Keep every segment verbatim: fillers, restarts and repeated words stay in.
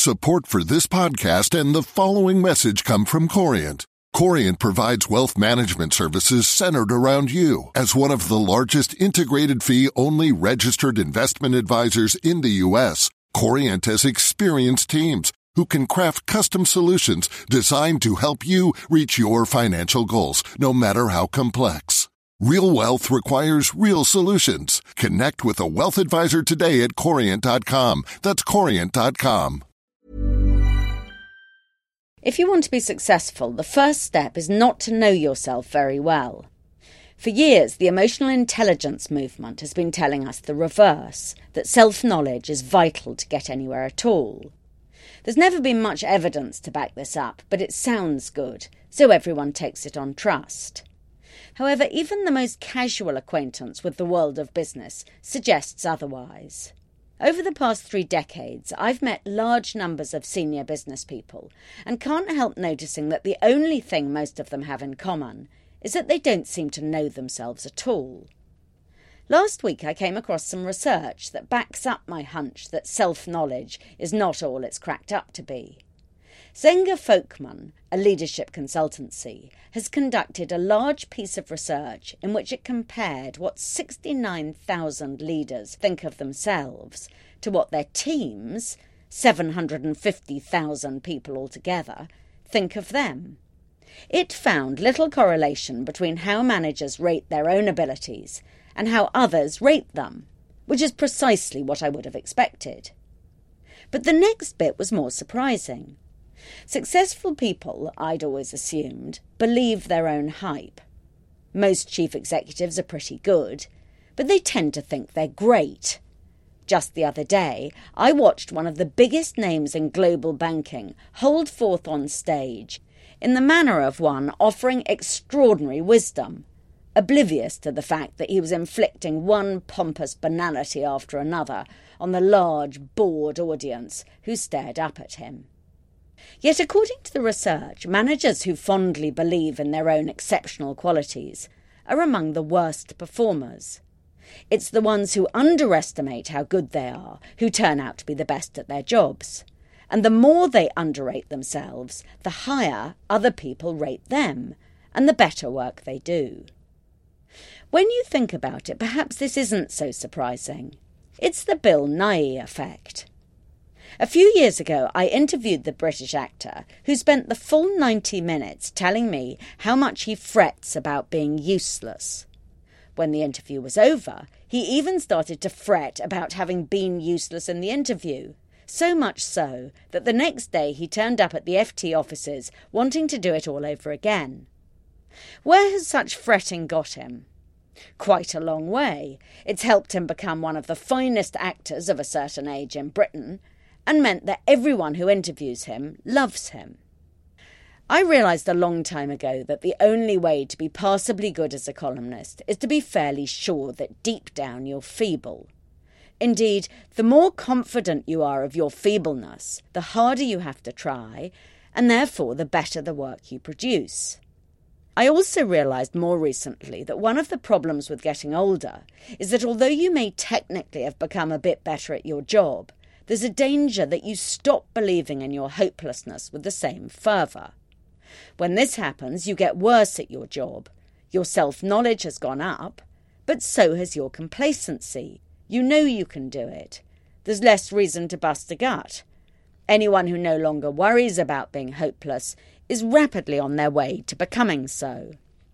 Support for this podcast and the following message come from Corient. Corient provides wealth management services centered around you. As one of the largest integrated fee-only registered investment advisors in the U S, Corient has experienced teams who can craft custom solutions designed to help you reach your financial goals, no matter how complex. Real wealth requires real solutions. Connect with a wealth advisor today at corient dot com. That's corient dot com. If you want to be successful, the first step is not to know yourself very well. For years, the emotional intelligence movement has been telling us the reverse, that self-knowledge is vital to get anywhere at all. There's never been much evidence to back this up, but it sounds good, so everyone takes it on trust. However, even the most casual acquaintance with the world of business suggests otherwise. Over the past three decades, I've met large numbers of senior business people and can't help noticing that the only thing most of them have in common is that they don't seem to know themselves at all. Last week I came across some research that backs up my hunch that self-knowledge is not all it's cracked up to be. Zenger Folkman, a leadership consultancy, has conducted a large piece of research in which it compared what sixty-nine thousand leaders think of themselves to what their teams, seven hundred fifty thousand people altogether, think of them. It found little correlation between how managers rate their own abilities and how others rate them, which is precisely what I would have expected. But the next bit was more surprising. Successful people, I'd always assumed, believe their own hype. Most chief executives are pretty good, but they tend to think they're great. Just the other day, I watched one of the biggest names in global banking hold forth on stage in the manner of one offering extraordinary wisdom, oblivious to the fact that he was inflicting one pompous banality after another on the large, bored audience who stared up at him. Yet, according to the research, managers who fondly believe in their own exceptional qualities are among the worst performers. It's the ones who underestimate how good they are who turn out to be the best at their jobs. And the more they underrate themselves, the higher other people rate them, and the better work they do. When you think about it, perhaps this isn't so surprising. It's the Bill Nighy effect. A few years ago, I interviewed the British actor who spent the full ninety minutes telling me how much he frets about being useless. When the interview was over, he even started to fret about having been useless in the interview, so much so that the next day he turned up at the F T offices wanting to do it all over again. Where has such fretting got him? Quite a long way. It's helped him become one of the finest actors of a certain age in Britain, and meant that everyone who interviews him loves him. I realised a long time ago that the only way to be passably good as a columnist is to be fairly sure that deep down you're feeble. Indeed, the more confident you are of your feebleness, the harder you have to try, and therefore the better the work you produce. I also realised more recently that one of the problems with getting older is that although you may technically have become a bit better at your job, there's a danger that you stop believing in your hopelessness with the same fervour. When this happens, you get worse at your job. Your self-knowledge has gone up, but so has your complacency. You know you can do it. There's less reason to bust a gut. Anyone who no longer worries about being hopeless is rapidly on their way to becoming so.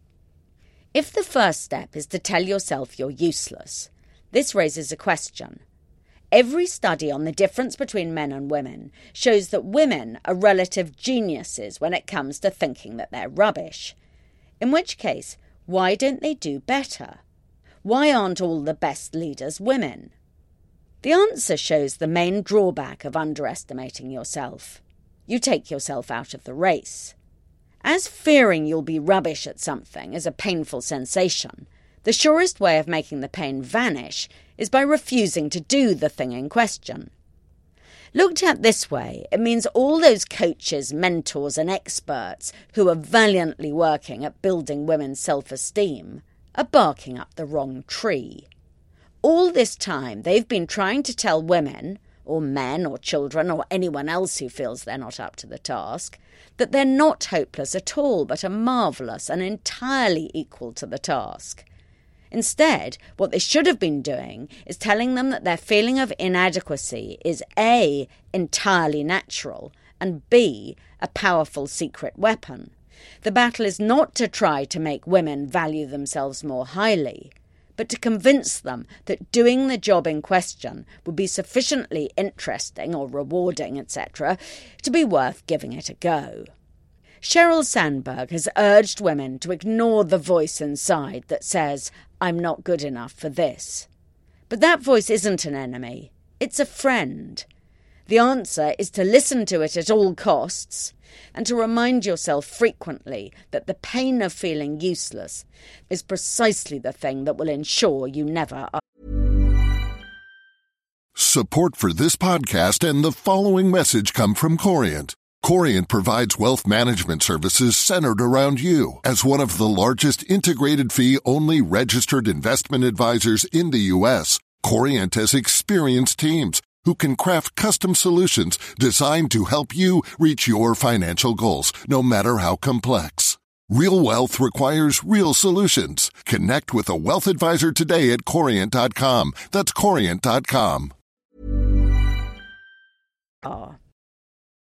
If the first step is to tell yourself you're useless, this raises a question. Every study on the difference between men and women shows that women are relative geniuses when it comes to thinking that they're rubbish. In which case, why don't they do better? Why aren't all the best leaders women? The answer shows the main drawback of underestimating yourself. You take yourself out of the race. As fearing you'll be rubbish at something is a painful sensation, the surest way of making the pain vanish is by refusing to do the thing in question. Looked at this way, it means all those coaches, mentors and experts who are valiantly working at building women's self-esteem are barking up the wrong tree. All this time they've been trying to tell women, or men or children or anyone else who feels they're not up to the task, that they're not hopeless at all, but are marvellous and entirely equal to the task. Instead, what they should have been doing is telling them that their feeling of inadequacy is A, entirely natural, and B, a powerful secret weapon. The battle is not to try to make women value themselves more highly, but to convince them that doing the job in question would be sufficiently interesting or rewarding, et cetera, to be worth giving it a go. Sheryl Sandberg has urged women to ignore the voice inside that says, "I'm not good enough for this." But that voice isn't an enemy, it's a friend. The answer is to listen to it at all costs and to remind yourself frequently that the pain of feeling useless is precisely the thing that will ensure you never are. Support for this podcast and the following message come from Corient. Corient provides wealth management services centered around you. As one of the largest integrated fee-only registered investment advisors in the U S, Corient has experienced teams who can craft custom solutions designed to help you reach your financial goals, no matter how complex. Real wealth requires real solutions. Connect with a wealth advisor today at corient dot com. That's corient dot com. Ah.